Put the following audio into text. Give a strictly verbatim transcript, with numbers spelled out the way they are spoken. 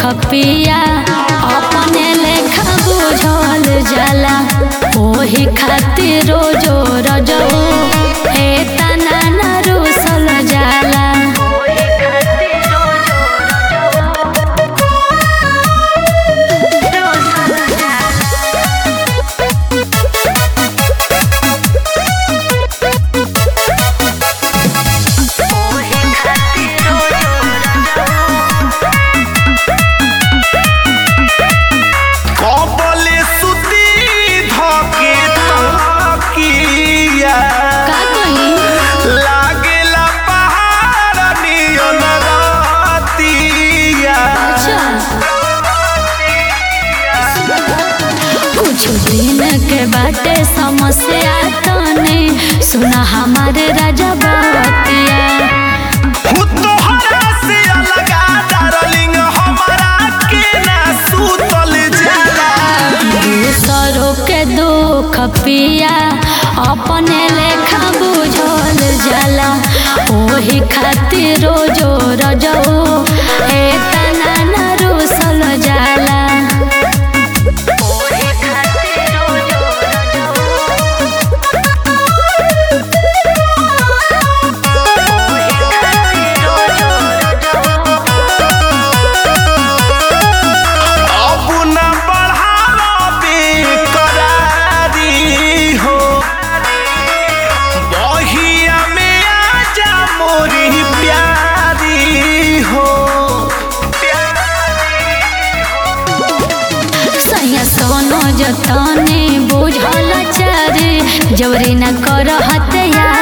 पिया अपने लेखा बुझल जाला ओही खातिर रोजो रजो हे तना न रुसल जाला। दिन के बाटे समस्या तने सुना हमारे राजा बतिया दूसरों के दुख पिया अपने लेखा बुझल जाला ओही खातिर रोजो रजो हे तना न रुसल जाला। सोनो जतने बुझल चारे जवरी न कर हत्या